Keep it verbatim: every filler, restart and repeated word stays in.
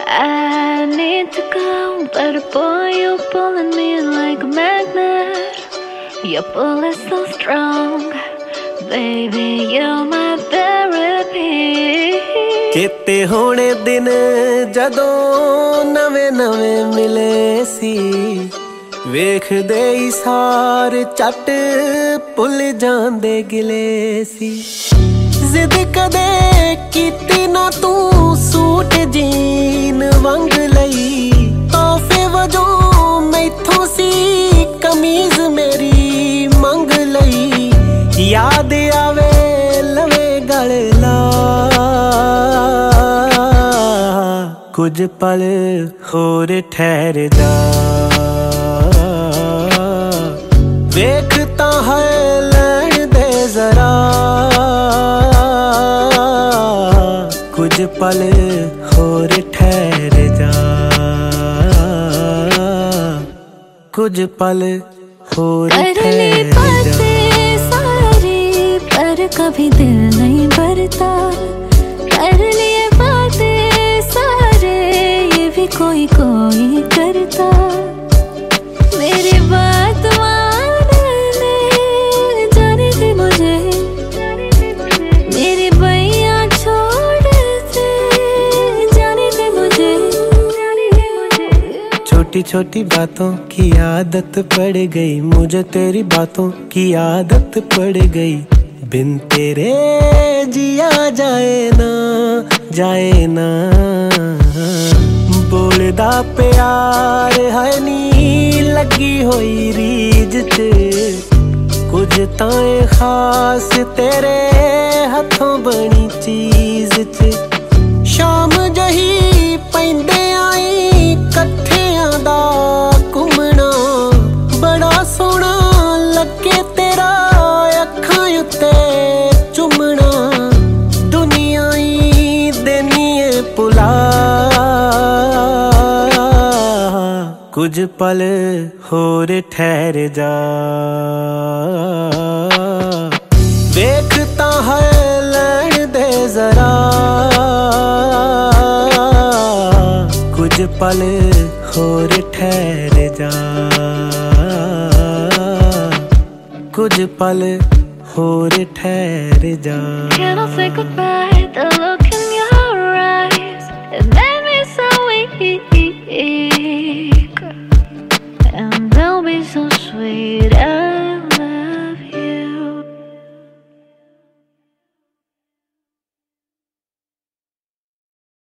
I need to go, but boy, you're pulling me like a magnet. Your pull is so strong, baby, you're my therapy. ਚੇਤੇ ਹੋਣੇ ਦਿਨ ਜਦੋਂ ਨਵੇਂ ਨਵੇਂ ਮਿਲੇ ਸੀ, ਵੇਖਦੇ ਹੀ ਸਾਰ ਚੱਟ ਭੁੱਲ ਜਾਂਦੇ ਗਿਲੇ ਸੀ। ਜ਼ਿੱਦ ਕਦੇ ਕੀਤੀ ਨਾ ਤੂੰ ਸੂਟ ਜੀਨ ਵਾਂਗ ਲਈ, ਤੋਹਫੇ ਵਜੋਂ ਮੈਥੋਂ ਸੀ ਕਮੀਜ਼ ਮੇਰੀ ਮੰਗ ਲਈ। ਯਾਦ ਆਵੇ ਲਵੇ ਗਲ ਲਾ, ਕੁਝ ਪਲ ਹੋਰ ਠਹਿਰ ਜਾ। ਵੇਖ ਤਾਂ ਹੈ ਲੈਣ ਦੇ ਜ਼ਰਾ, ਕੁਝ ਪਲ ਹੋਰ ਠਹਿਰ ਜਾ। ਕੁਝ पल और ठहर जा। सारी पर कभी दिल नहीं भरता, कर लिए बातें सारे ये भी कोई कोई करता। मेरी बात मानने जाने दे मुझे, मेरी बैया छोड़ दे जाने दे मुझे। छोटी छोटी बातों की आदत पड़ गई मुझे, तेरी बातों की आदत पड़ गई। बिन तेरे जिया जाए ना जाए ना, बोलदा प्यार है नी लगी होई रीज च। कुछ ताए खास तेरे हथों बनी चीज च। शाम जही पैंदे आई कट्ठियां दा घुमना, बड़ा सोहना लगे तेरा अखां उत्ते चुमना। दुनिया ही देनी है भुला, कुछ पल होर ठहर जा। वेख तां है लैण दे जरा, कुछ पल होर ठहर जा। कुछ पल होर ठहर जा। Can I say goodbye? The look